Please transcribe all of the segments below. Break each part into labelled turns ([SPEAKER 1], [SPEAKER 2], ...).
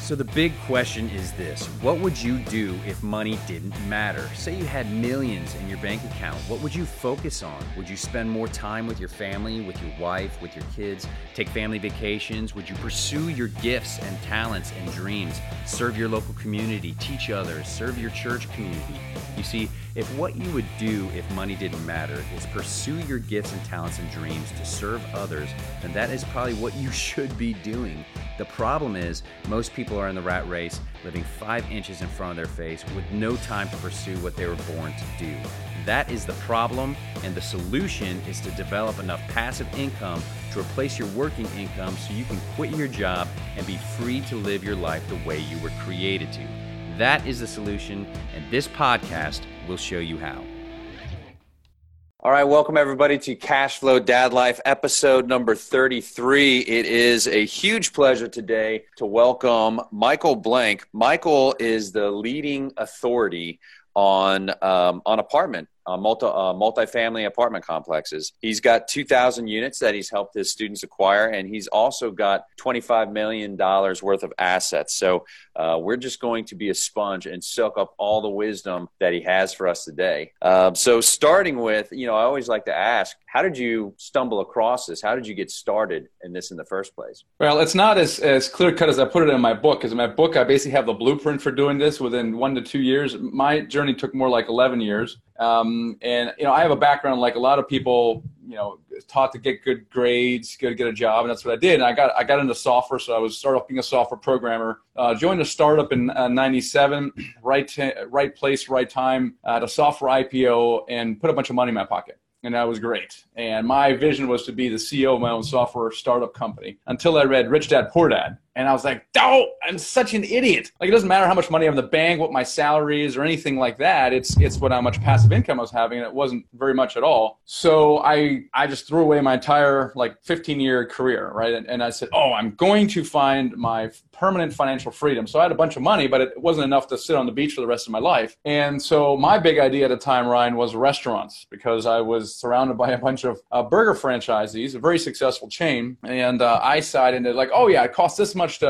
[SPEAKER 1] So the big question is this: what would you do if money didn't matter? Say you had millions in your bank account. What would you focus on? Would you spend more time with your family, with your wife, with your kids, take family vacations? Would you pursue your gifts and talents and dreams, serve your local community, teach others, serve your church community? You see, if what you would do if money didn't matter is pursue your gifts and talents and dreams to serve others, then that is probably what you should be doing. The problem is most people are in the rat race, living 5 inches in front of their face with no time to pursue what they were born to do. That is the problem, and the solution is to develop enough passive income to replace your working income so you can quit your job and be free to live your life the way you were created to. That is the solution, and this podcast will show you how. All right, welcome everybody to Cash Flow Dad Life, episode number 33. It is a huge pleasure today to welcome Michael Blank. Michael is the leading authority on multifamily apartment complexes. He's got 2,000 units that he's helped his students acquire, and he's also got $25 million worth of assets. So we're just going to be a sponge and soak up all the wisdom that he has for us today. So starting with, I always like to ask, how did you stumble across this? How did you get started in this in the first place?
[SPEAKER 2] Well, it's not as clear-cut as I put it in my book, because in my book, I basically have the blueprint for doing this within 1 to 2 years. My journey took more like 11 years. And I have a background like a lot of people, taught to get good grades, get a job, and that's what I did. And I got into software, so I started off being a software programmer. Joined a startup in '97, right place, right time, at a software IPO, and put a bunch of money in my pocket. And that was great. And my vision was to be the CEO of my own software startup company until I read Rich Dad, Poor Dad. And I was like, oh, I'm such an idiot. Like, it doesn't matter how much money I have in the bank, what my salary is, or anything like that. It's how much passive income I was having, and it wasn't very much at all. So I just threw away my entire 15-year career, right? And I said, I'm going to find my permanent financial freedom. So I had a bunch of money, but it wasn't enough to sit on the beach for the rest of my life. And so my big idea at the time, Ryan, was restaurants, because I was surrounded by a bunch of burger franchisees, a very successful chain. And I decided that it costs this much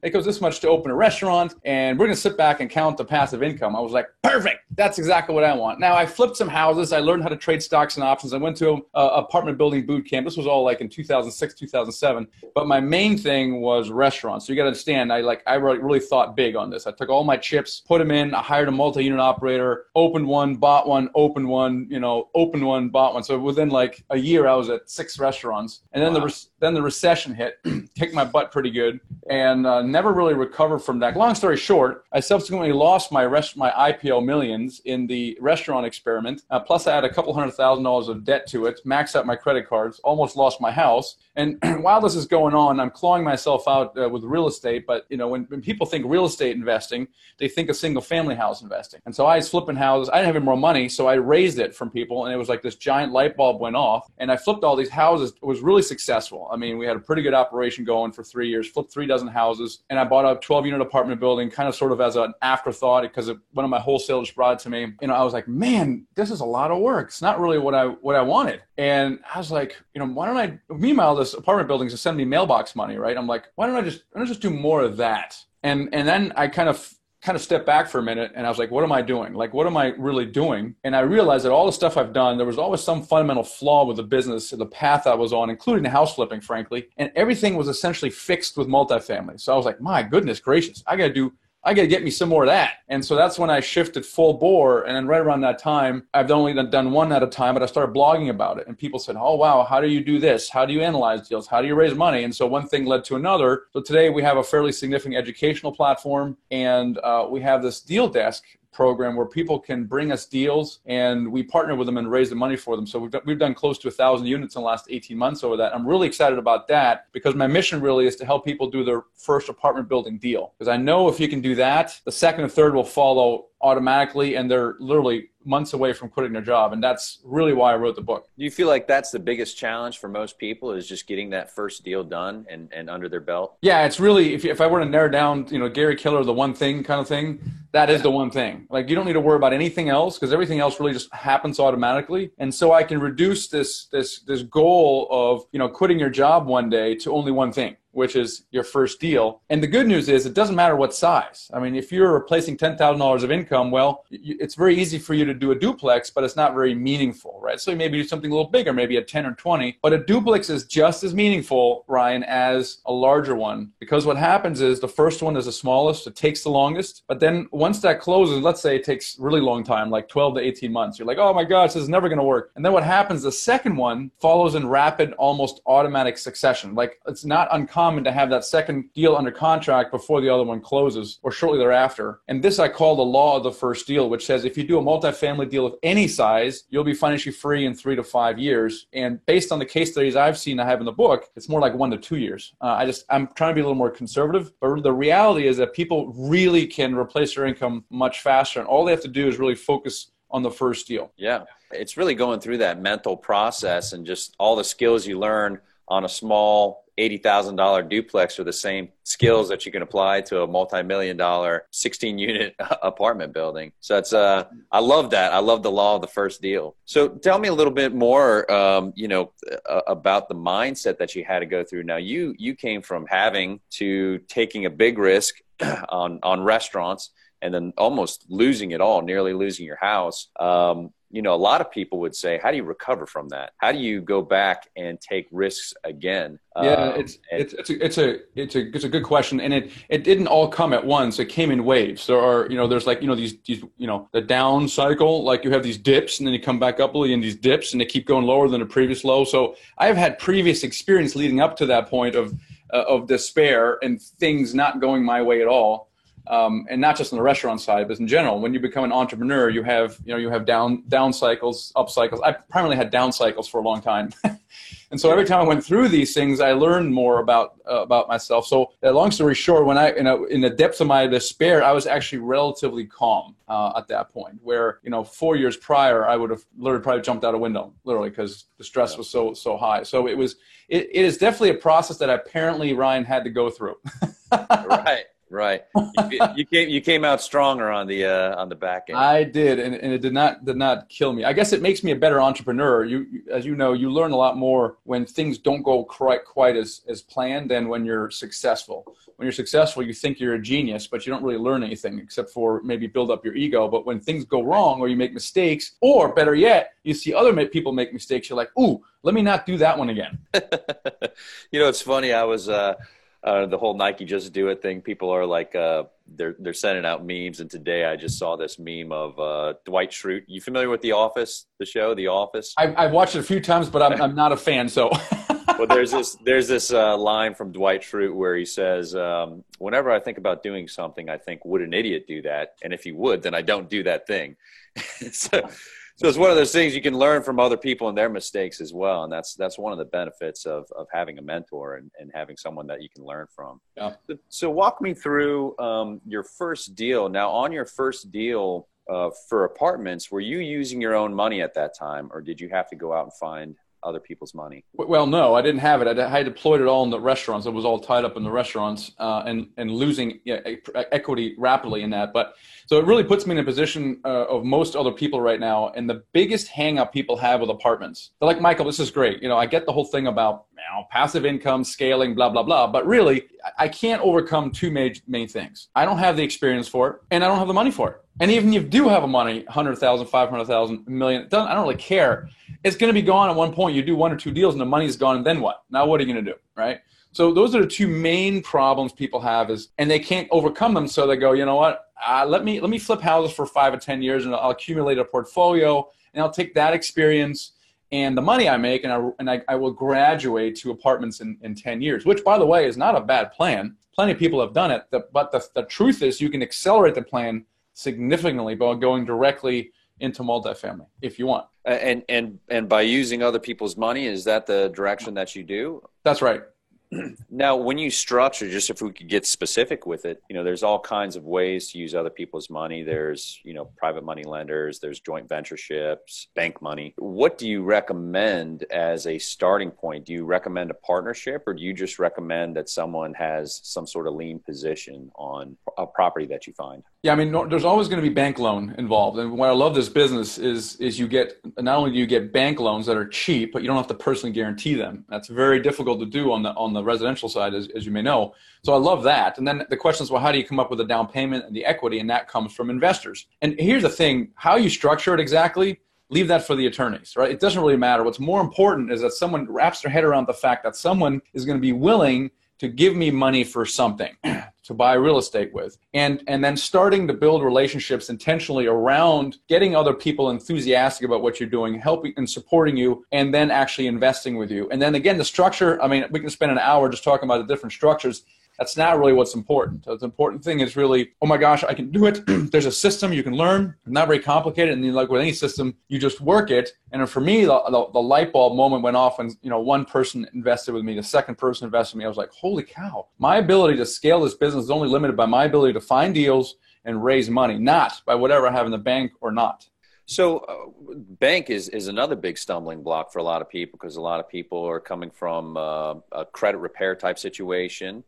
[SPEAKER 2] to open a restaurant, and we're going to sit back and count the passive income. I was like, perfect. That's exactly what I want. Now, I flipped some houses. I learned how to trade stocks and options. I went to an apartment building boot camp. This was all in 2006, 2007. But my main thing was restaurants. So you got to understand, I really thought big on this. I took all my chips, put them in. I hired a multi-unit operator, opened one, bought one, opened one, opened one, bought one. So within a year, I was at 6 restaurants. And then wow. the recession hit, kicked my butt pretty good, and never really recovered from that. Long story short, I subsequently lost my IPO millions in the restaurant experiment. Plus, I had a couple $100,000 of debt to it, maxed out my credit cards, almost lost my house. And while this is going on, I'm clawing myself out with real estate. But when people think real estate investing, they think of single family house investing. And so I was flipping houses. I didn't have any more money, so I raised it from people, and it was like this giant light bulb went off. And I flipped all these houses. It was really successful. I mean, we had a pretty good operation going for 3 years, flipped 3 dozen houses, and I bought a 12-unit apartment building kind of sort of as an afterthought, because one of my wholesalers brought it to me. I was like, man, this is a lot of work. It's not really what I wanted. And I was like, why don't I, meanwhile, this apartment building is sending me mailbox money, right? I'm like, why don't I just do more of that? And then I kind of stepped back for a minute, and I was like, what am I doing? What am I really doing? And I realized that all the stuff I've done, there was always some fundamental flaw with the business, the path I was on, including the house flipping, frankly. And everything was essentially fixed with multifamily. So I was like, my goodness gracious, I got to get me some more of that. And so that's when I shifted full bore. And then right around that time, I've only done one at a time, but I started blogging about it. And people said, oh, wow, how do you do this? How do you analyze deals? How do you raise money? And so one thing led to another. So today we have a fairly significant educational platform, and we have this deal desk program where people can bring us deals, and we partner with them and raise the money for them. So we've done close to 1,000 units in the last 18 months over that. I'm really excited about that, because my mission really is to help people do their first apartment building deal. Because I know if you can do that, the second and third will follow automatically, and they're literally months away from quitting their job. And that's really why I wrote the book.
[SPEAKER 1] Do you feel like that's the biggest challenge for most people, is just getting that first deal done and under their belt?
[SPEAKER 2] Yeah, it's really, if I were to narrow down, Gary Keller, the one thing kind of thing, that is the one thing. You don't need to worry about anything else, because everything else really just happens automatically. And so I can reduce this goal of, quitting your job one day to only one thing, which is your first deal. And the good news is it doesn't matter what size. I mean, if you're replacing $10,000 of income, well, it's very easy for you to do a duplex, but it's not very meaningful, right? So maybe do something a little bigger, maybe a 10 or 20. But a duplex is just as meaningful, Ryan, as a larger one, because what happens is the first one is the smallest, it takes the longest, but then once that closes, let's say it takes a really long time, like 12 to 18 months, you're like, oh my gosh, this is never going to work. And then what happens, the second one follows in rapid, almost automatic succession. Like, it's not uncommon to have that second deal under contract before the other one closes or shortly thereafter. And this I call the law of the first deal, which says if you do a multifamily deal of any size, you'll be financially free in 3 to 5 years. And based on the case studies I've seen, I have in the book, it's more like 1 to 2 years. I'm trying to be a little more conservative, but the reality is that people really can replace their income much faster. And all they have to do is really focus on the first deal.
[SPEAKER 3] Yeah. It's really going through that mental process, and just all the skills you learn on a small $80,000 duplex are the same skills that you can apply to a multi-million-dollar 16-unit apartment building. So it's I love that. I love the law of the first deal. So tell me a little bit more, about the mindset that you had to go through. Now, you came from having to taking a big risk on restaurants, and then almost losing it all, nearly losing your house. A lot of people would say, how do you recover from that? How do you go back and take risks again?
[SPEAKER 2] Yeah, it's a good question, and it didn't all come at once. It came in waves. There's these the down cycle, like you have these dips, and then you come back up in these dips, and they keep going lower than the previous low. So I've had previous experience leading up to that point of despair and things not going my way at all. And not just on the restaurant side, but in general, when you become an entrepreneur, you have down cycles, up cycles. I primarily had down cycles for a long time. And so every time I went through these things, I learned more about myself. So long story short, when in the depths of my despair, I was actually relatively calm at that point, where 4 years prior, I would have literally probably jumped out a window, literally, because the stress was so high. So it is definitely a process that apparently Ryan had to go through.
[SPEAKER 3] Right. You came out stronger on the back end.
[SPEAKER 2] I did, and it did not kill me. I guess it makes me a better entrepreneur. As you know, you learn a lot more when things don't go quite as planned than when you're successful. When you're successful, you think you're a genius, but you don't really learn anything except for maybe build up your ego. But when things go wrong or you make mistakes, or better yet, you see other people make mistakes, you're like, ooh, let me not do that one again.
[SPEAKER 3] It's funny. I was the whole Nike Just Do It thing. People are like, they're sending out memes. And today I just saw this meme of Dwight Schrute. You familiar with The Office, the show, The Office?
[SPEAKER 2] I've watched it a few times, but I'm not a fan. So,
[SPEAKER 3] well, there's this line from Dwight Schrute where he says, "Whenever I think about doing something, I think, would an idiot do that? And if he would, then I don't do that thing." So it's one of those things you can learn from other people and their mistakes as well. And that's one of the benefits of having a mentor and having someone that you can learn from.
[SPEAKER 2] Yeah.
[SPEAKER 3] So walk me through your first deal. Now, on your first deal for apartments, were you using your own money at that time, or did you have to go out and find other people's money?
[SPEAKER 2] Well, no, I didn't have it. I deployed it all in the restaurants. It was all tied up in the restaurants and losing equity rapidly in that. But so it really puts me in a position of most other people right now. And the biggest hang up people have with apartments, they're like, Michael, this is great. I get the whole thing about passive income, scaling, blah, blah, blah. But really, I can't overcome two main things. I don't have the experience for it, and I don't have the money for it. And even if you do have a money, 100,000, 500,000, $1 million, I don't really care. It's going to be gone at one point. You do 1 or 2 deals and the money's gone, and then what? Now what are you going to do, right? So those are the two main problems people have and they can't overcome them. So they go, you know what? Let me flip houses for 5 or 10 years, and I'll accumulate a portfolio, and I'll take that experience and the money I make, and I will graduate to apartments in 10 years, which, by the way, is not a bad plan. Plenty of people have done it. But the truth is you can accelerate the plan significantly by going directly into multifamily if you want.
[SPEAKER 3] And by using other people's money, is that the direction that you do?
[SPEAKER 2] That's right.
[SPEAKER 3] Now, when you structure, just if we could get specific with it, there's all kinds of ways to use other people's money. There's, private money lenders, there's joint ventureships, bank money. What do you recommend as a starting point? Do you recommend a partnership, or do you just recommend that someone has some sort of lien position on a property that you find?
[SPEAKER 2] Yeah, there's always going to be bank loan involved. And why I love this business is you get, not only do you get bank loans that are cheap, but you don't have to personally guarantee them. That's very difficult to do on the the residential side, as you may know. So I love that. And then the question is, well, how do you come up with a down payment and the equity? And that comes from investors. And here's the thing, how you structure it exactly, leave that for the attorneys, right? It doesn't really matter. What's more important is that someone wraps their head around the fact that someone is going to be willing to give me money for something to buy real estate with. And then starting to build relationships intentionally around getting other people enthusiastic about what you're doing, helping and supporting you, and then actually investing with you. And then again, the structure, I mean, we can spend an hour just talking about the different structures. That's not really what's important. The important thing is really, oh my gosh, I can do it. There's a system you can learn. It's not very complicated. And like with any system, you just work it. And for me, the light bulb moment went off when one person invested with me, the second person invested with me. I was like, holy cow, my ability to scale this business is only limited by my ability to find deals and raise money, not by whatever I have in the bank or not.
[SPEAKER 3] So bank is another big stumbling block for a lot of people, because a lot of people are coming from a credit repair type situation.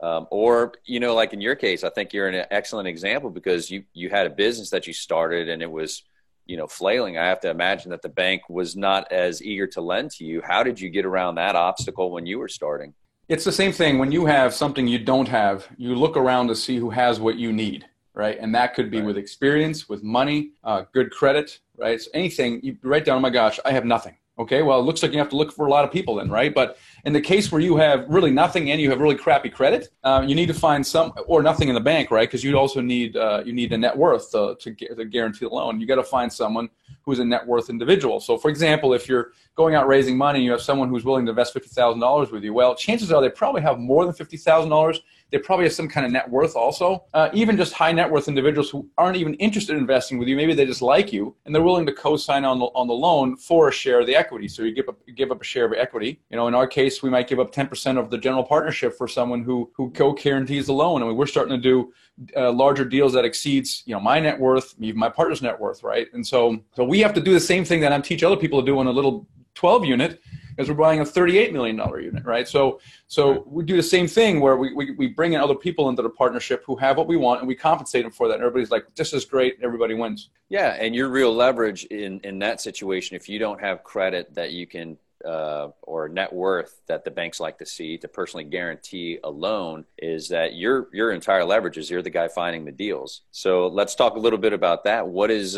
[SPEAKER 3] Or, like in your case, I think you're an excellent example, because you had a business that you started and it was, flailing. I have to imagine that the bank was not as eager to lend to you. How did you get around that obstacle when you were starting? It's
[SPEAKER 2] the same thing. When you have something you don't have, you look around to see who has what you need, right? And that could be with experience, with money, good credit, right? So anything, you write down, oh my gosh, I have nothing. Okay, well, it looks like you have to look for a lot of people then, right? But in the case where you have really nothing and you have really crappy credit, you need to find or nothing in the bank, right? Because you also need a net worth to guarantee the loan. You got to find someone who's a net worth individual. So, for example, if you're going out raising money, and you have someone who's willing to invest $50,000 with you. Well, chances are they probably have more than $50,000. They probably have some kind of net worth also. Even just high net worth individuals who aren't even interested in investing with you, maybe they just like you, and they're willing to co-sign on the loan for a share of the equity. So you give up a share of equity. In our case, we might give up 10% of the general partnership for someone who co-guarantees the loan. I mean, we're starting to do larger deals that exceeds my net worth, even my partner's net worth, right? And so we have to do the same thing that I teach other people to do on a little 12 unit, because we're buying a $38 million unit, right? So we do the same thing where we bring in other people into the partnership who have what we want, and we compensate them for that. And everybody's like, this is great. Everybody wins.
[SPEAKER 3] Yeah, and your real leverage in that situation, if you don't have credit that you can or net worth that the banks like to see to personally guarantee a loan, is that your entire leverage is you're the guy finding the deals. So let's talk a little bit about that. What is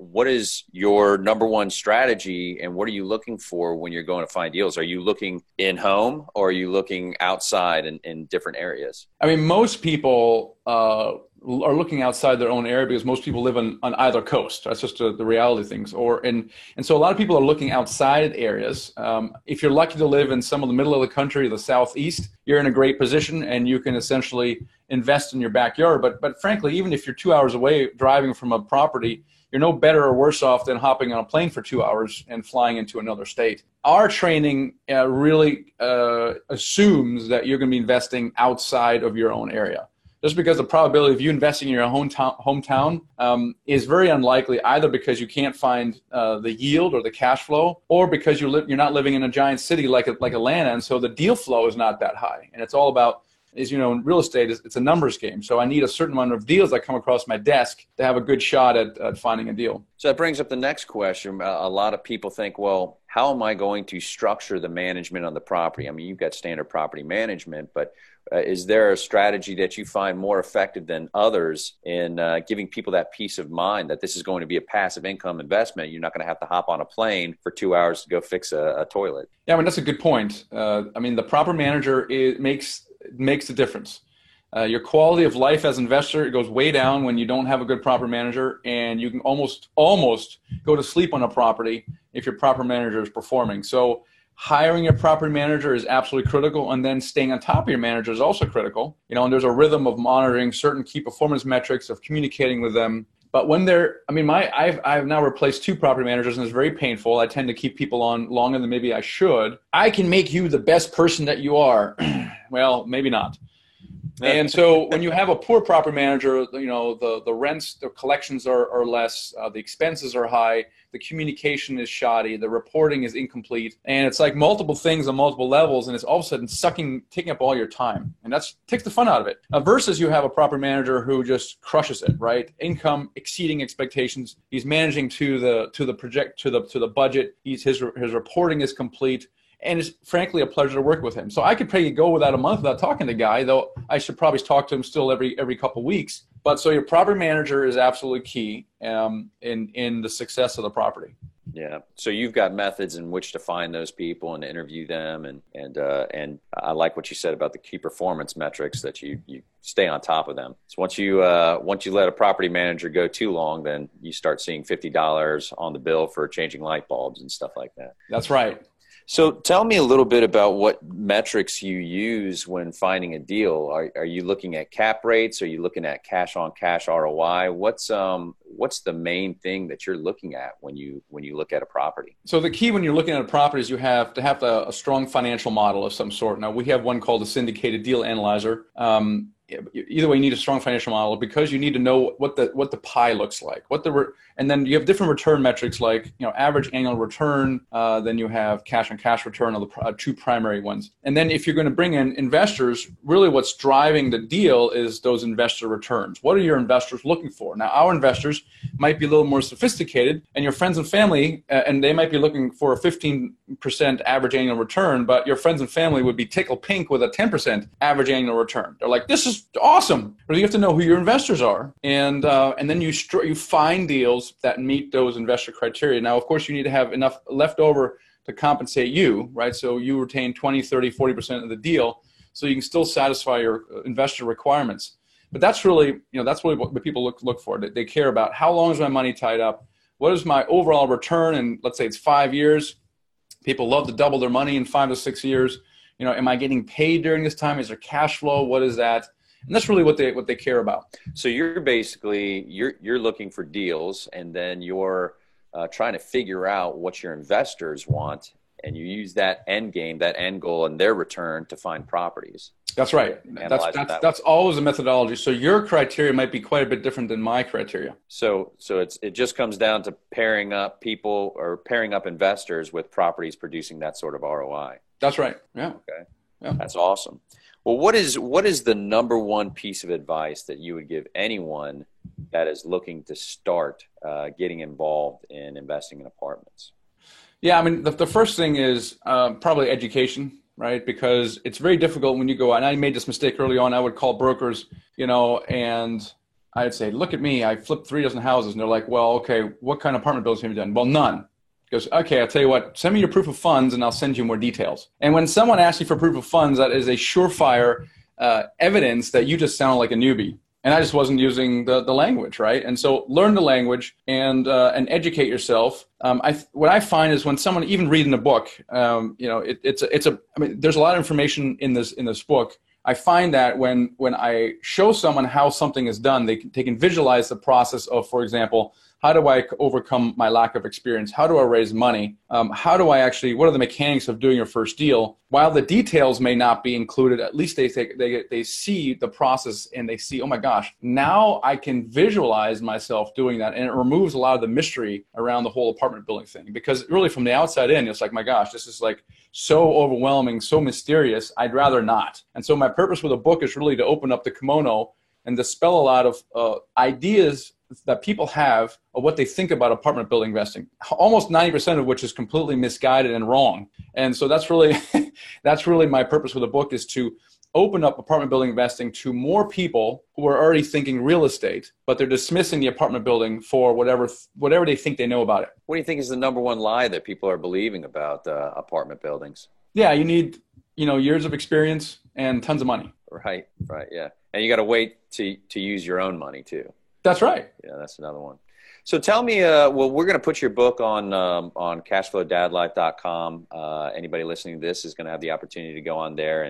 [SPEAKER 3] your number one strategy, and what are you looking for when you're going to find deals? Are you looking in home, or are you looking outside in different areas?
[SPEAKER 2] I mean, most people are looking outside their own area, because most people live on either coast. That's just the reality of things. And so a lot of people are looking outside areas. If you're lucky to live in some of the middle of the country, the southeast, you're in a great position, and you can essentially invest in your backyard. But frankly, even if you're 2 hours away driving from a property, you're no better or worse off than hopping on a plane for 2 hours and flying into another state. Our training really assumes that you're going to be investing outside of your own area. Just because the probability of you investing in your hometown is very unlikely, either because you can't find the yield or the cash flow, or because you're not living in a giant city like Atlanta, and so the deal flow is not that high. And it's all about, as you know, in real estate, it's a numbers game. So I need a certain amount of deals that come across my desk to have a good shot at finding a deal.
[SPEAKER 3] So that brings up the next question. A lot of people think, well, how am I going to structure the management on the property? I mean, you've got standard property management, but is there a strategy that you find more effective than others in giving people that peace of mind that this is going to be a passive income investment? You're not going to have to hop on a plane for 2 hours to go fix a toilet.
[SPEAKER 2] Yeah, I mean, that's a good point. The proper manager makes the difference. Your quality of life as an investor, it goes way down when you don't have a good proper manager, and you can almost go to sleep on a property if your proper manager is performing. So hiring your property manager is absolutely critical, and then staying on top of your manager is also critical. And there's a rhythm of monitoring certain key performance metrics, of communicating with them. But when I've now replaced 2 property managers, and it's very painful. I tend to keep people on longer than maybe I should. I can make you the best person that you are. Well, maybe not. And so when you have a poor property manager, the rents, the collections are less, the expenses are high, the communication is shoddy, the reporting is incomplete, and it's like multiple things on multiple levels, and it's all of a sudden taking up all your time, and that takes the fun out of it. Versus you have a property manager who just crushes it, right? Income exceeding expectations. He's managing to the budget. His reporting is complete. and it's frankly a pleasure to work with him. So I could probably go without a month without talking to the guy, though I should probably talk to him still every couple of weeks. But so your property manager is absolutely key in the success of the property.
[SPEAKER 3] Yeah. So you've got methods in which to find those people and interview them. And I like what you said about the key performance metrics, that you stay on top of them. So once you let a property manager go too long, then you start seeing $50 on the bill for changing light bulbs and stuff like that.
[SPEAKER 2] That's right.
[SPEAKER 3] So tell me a little bit about what metrics you use when finding a deal. Are you looking at cap rates? Are you looking at cash on cash ROI? What's the main thing that you're looking at when you look at a property?
[SPEAKER 2] So the key when you're looking at a property is you have to have a strong financial model of some sort. Now we have one called the Syndicated Deal Analyzer. Either way, you need a strong financial model because you need to know what the pie looks like, and then you have different return metrics like average annual return. Then you have cash on cash return are the two primary ones. And then if you're going to bring in investors, really what's driving the deal is those investor returns. What are your investors looking for? Now our investors might be a little more sophisticated, and your friends and family, and they might be looking for a 15% average annual return, but your friends and family would be tickled pink with a 10% average annual return. They're like, this is awesome. But you have to know who your investors are, and then you find deals that meet those investor criteria. Now, of course, you need to have enough left over to compensate you, right? So you retain 20, 30, 40% of the deal, so you can still satisfy your investor requirements. But that's really what people look for. They care about how long is my money tied up, what is my overall return, and let's say it's 5 years. People love to double their money in 5 to 6 years. Am I getting paid during this time? Is there cash flow? What is that? And that's really what they care about.
[SPEAKER 3] So you're basically you're looking for deals, and then you're trying to figure out what your investors want, and you use that end game, that end goal, and their return to find properties.
[SPEAKER 2] That's right. That's always a methodology. So your criteria might be quite a bit different than my criteria.
[SPEAKER 3] So it just comes down to pairing up people or pairing up investors with properties producing that sort of ROI.
[SPEAKER 2] That's right. Yeah.
[SPEAKER 3] Okay.
[SPEAKER 2] Yeah.
[SPEAKER 3] That's awesome. Well, what is the number one piece of advice that you would give anyone that is looking to start getting involved in investing in apartments?
[SPEAKER 2] Yeah, I mean, the first thing is probably education, right? Because it's very difficult when you go out. And I made this mistake early on. I would call brokers, and I'd say, look at me. I flipped 3 dozen houses. And they're like, well, okay, what kind of apartment buildings have you done? Well, none. He goes, okay, I'll tell you what, send me your proof of funds and I'll send you more details. And when someone asks you for proof of funds, that is a surefire evidence that you just sound like a newbie. And I just wasn't using the language, right? And so learn the language and educate yourself. What I find is when someone, even reading a book, there's a lot of information in this book. I find that when I show someone how something is done, they can visualize the process of, for example, how do I overcome my lack of experience? How do I raise money? What are the mechanics of doing your first deal? While the details may not be included, at least they see the process and they see, oh my gosh, now I can visualize myself doing that. And it removes a lot of the mystery around the whole apartment building thing. Because really from the outside in, it's like, my gosh, this is like so overwhelming, so mysterious, I'd rather not. And so my purpose with the book is really to open up the kimono and dispel a lot of ideas that people have of what they think about apartment building investing, almost 90% of which is completely misguided and wrong. And so that's really my purpose with the book, is to open up apartment building investing to more people who are already thinking real estate, but they're dismissing the apartment building for whatever they think they know about it.
[SPEAKER 3] What do you think is the number one lie that people are believing about apartment buildings?
[SPEAKER 2] Yeah, you need years of experience and tons of money.
[SPEAKER 3] Right, yeah. And you got to wait to use your own money too.
[SPEAKER 2] That's right.
[SPEAKER 3] Yeah, that's another one. So tell me, we're going to put your book on cashflowdadlife.com. Anybody listening to this is going to have the opportunity to go on there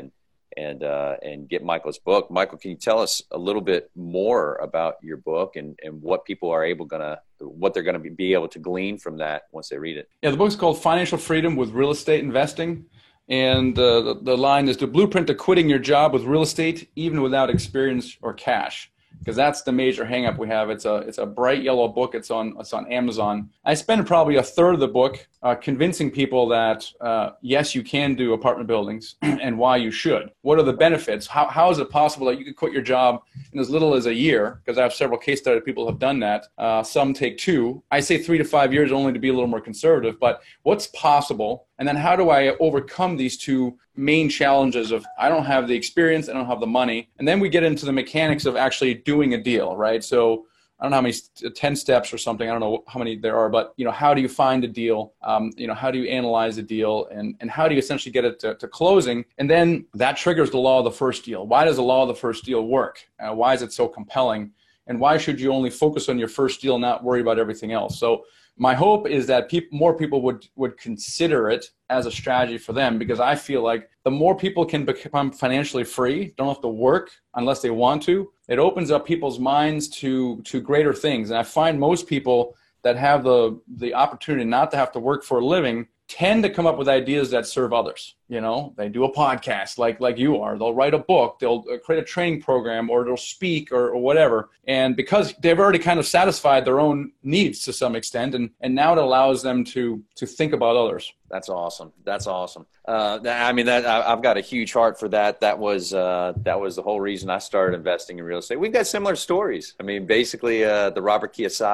[SPEAKER 3] and get Michael's book. Michael, can you tell us a little bit more about your book and what people are what they're going to be able to glean from that once they read it? Yeah,
[SPEAKER 2] the book's called Financial Freedom with Real Estate Investing. And the line is the blueprint to quitting your job with real estate, even without experience or cash. Because that's the major hang-up we have. It's a bright yellow book. It's on Amazon. I spend probably a third of the book convincing people that yes, you can do apartment buildings and why you should. What are the benefits? How is it possible that you could quit your job in as little as a year? Because I have several case studies, people have done that. Some take 2. I say 3 to 5 years only to be a little more conservative. But what's possible? And then how do I overcome these two main challenges of I don't have the experience, I don't have the money. And then we get into the mechanics of actually doing a deal, right? So I don't know how many 10 steps or something. I don't know how many there are, but how do you find a deal? How do you analyze a deal, and how do you essentially get it to closing? And then that triggers the law of the first deal. Why does the law of the first deal work? Why is it so compelling? And why should you only focus on your first deal, not worry about everything else? So my hope is that more people would consider it as a strategy for them, because I feel like the more people can become financially free, don't have to work unless they want to, it opens up people's minds to greater things. And I find most people that have the opportunity not to have to work for a living tend to come up with ideas that serve others. They do a podcast like you are. They'll write a book. They'll create a training program, or they'll speak or whatever. And because they've already kind of satisfied their own needs to some extent, and now it allows them to think about others.
[SPEAKER 3] That's awesome. That's awesome. I've got a huge heart for that. That was the whole reason I started investing in real estate. We've got similar stories. I mean, basically, that darn Robert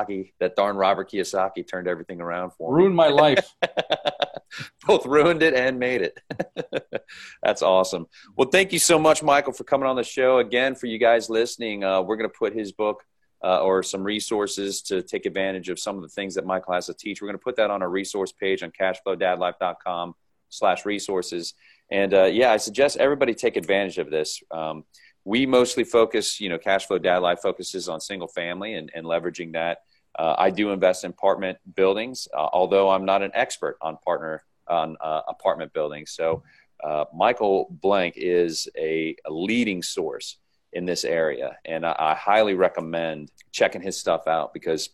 [SPEAKER 3] Kiyosaki turned everything around for me.
[SPEAKER 2] Ruined my life.
[SPEAKER 3] Both ruined it and made it. That's awesome. Well, thank you so much, Michael, for coming on the show. Again, for you guys listening, we're going to put his book or some resources to take advantage of some of the things that Michael has to teach. We're going to put that on our resource page on cashflowdadlife.com/resources. And I suggest everybody take advantage of this. We mostly focus, Cashflow Dad Life focuses on single family and leveraging that. I do invest in apartment buildings, although I'm not an expert on apartment buildings. So Michael Blank is a leading source in this area, and I highly recommend checking his stuff out, because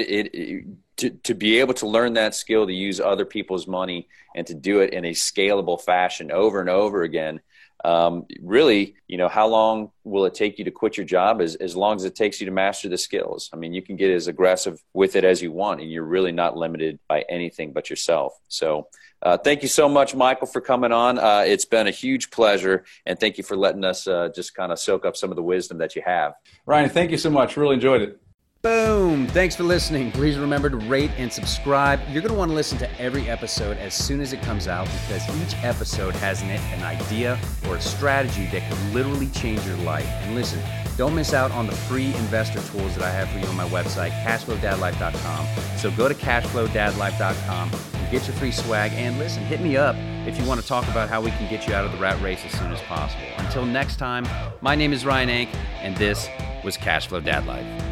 [SPEAKER 3] to be able to learn that skill, to use other people's money and to do it in a scalable fashion over and over again. Really, how long will it take you to quit your job? As long as it takes you to master the skills. I mean, you can get as aggressive with it as you want, and you're really not limited by anything but yourself. So thank you so much, Michael, for coming on. It's been a huge pleasure, and thank you for letting us just kind of soak up some of the wisdom that you have.
[SPEAKER 2] Ryan, thank you so much. Really enjoyed it.
[SPEAKER 1] Boom! Thanks for listening. Please remember to rate and subscribe. You're going to want to listen to every episode as soon as it comes out, because each episode has in it an idea or a strategy that could literally change your life. And listen, don't miss out on the free investor tools that I have for you on my website, cashflowdadlife.com. So go to cashflowdadlife.com and get your free swag. And listen, hit me up if you want to talk about how we can get you out of the rat race as soon as possible. Until next time, my name is Ryan Ank, and this was Cashflow Dad Life.